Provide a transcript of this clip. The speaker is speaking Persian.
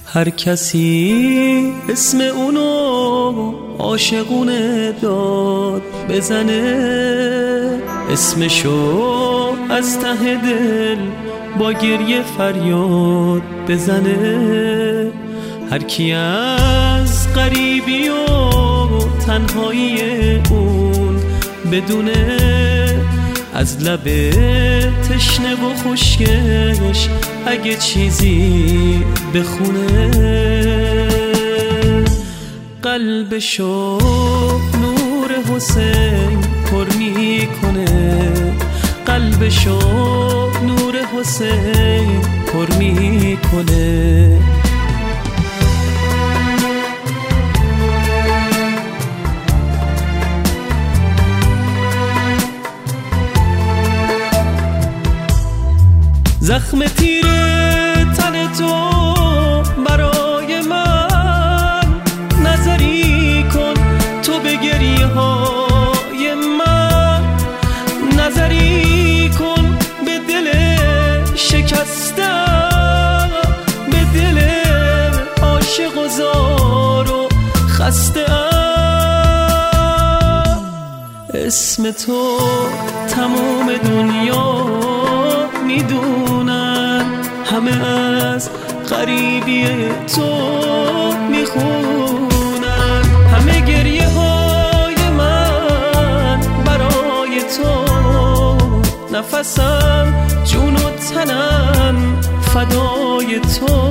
هر کسی اسم اونو عاشقونه داد بزنه، اسمشو از ته دل با گریه فریاد بزنه. هر کی از غریبی و تنهایی اون بدونه، از لب تشنه و خشکش اگه چیزی بخونه، قلبشو نور حسین پر میکنه، قلبشو نور حسین پر میکنه. زخم تیر تن تو برای من نظری کن، تو به گریه های من نظری کن، به دل شکستم، به دل عاشق و زار و خسته ام. اسم تو تمام دنیا میدونن، همه از غریبی تو میخونن، همه گریه های من برای تو، نفسم جون و تنم فدای تو.